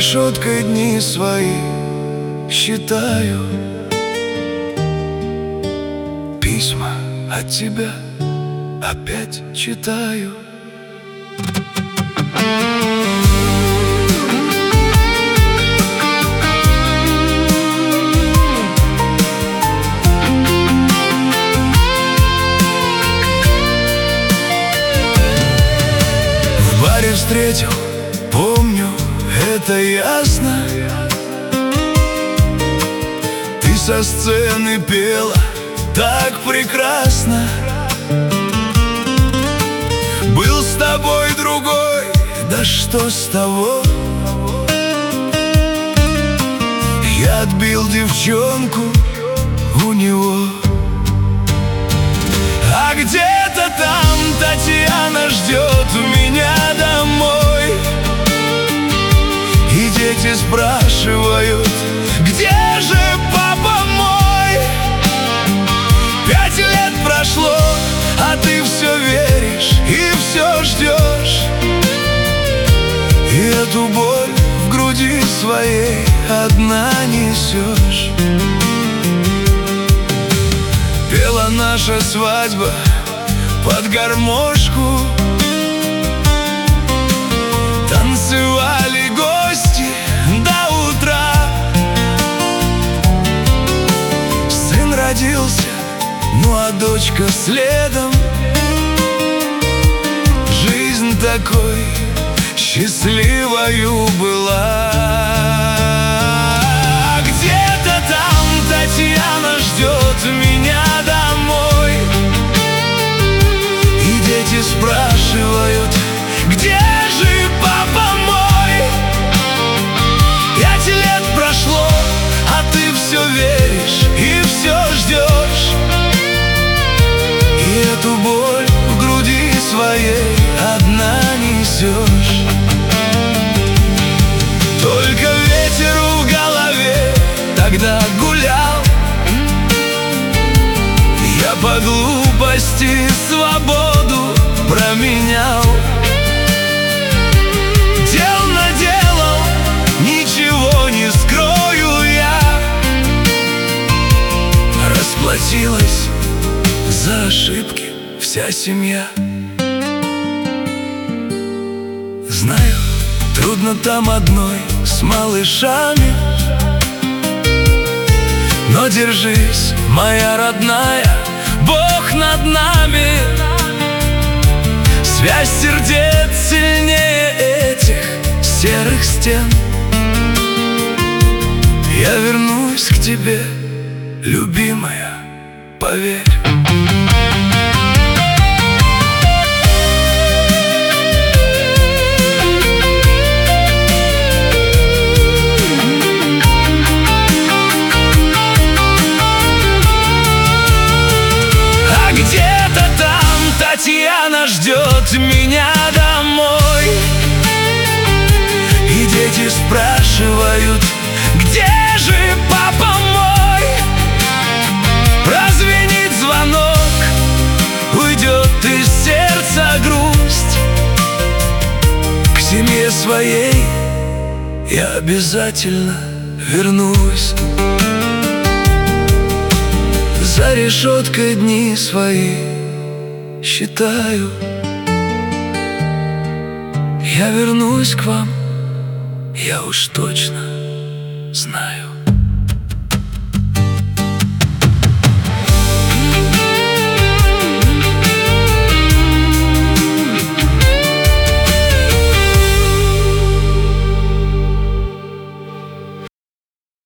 решеткой дни свои считаю. Письма от тебя опять читаю. В баре встретил, помню, это ясно. Ты со сцены пела так прекрасно. Был с тобой другой, да что с того? Я отбил девчонку у него. А где-то там Татьяна ждет меня домой. И дети спрашивают, где же папа мой? 5 лет прошло, а ты все веришь и все ждешь. И эту боль в груди своей одна несешь. Пела наша свадьба под гармошку. Танцевали гости до утра. Сын родился, ну а дочка следом. Жизнь такой счастливою была. Где-то там Татьяна ждет меня домой. И дети спрашивают, где же папа мой? 5 лет прошло, а ты все веришь и все ждешь. И эту боль в груди своей одна несешь. Только ветер в голове тогда гулял. Я по глупости свободу променял. Дел наделал, ничего не скрою я. Расплатилась за ошибки вся семья. Знаю, трудно там одной с малышами, но держись, моя родная, Бог над нами. Связь сердец сильнее этих серых стен. Я вернусь к тебе, любимая, поверь. Татьяна ждет меня домой. И дети спрашивают, где же папа мой? Прозвенит звонок, уйдет из сердца грусть. К семье своей я обязательно вернусь. За решеткой дни свои считаю. Я вернусь к вам, я уж точно знаю.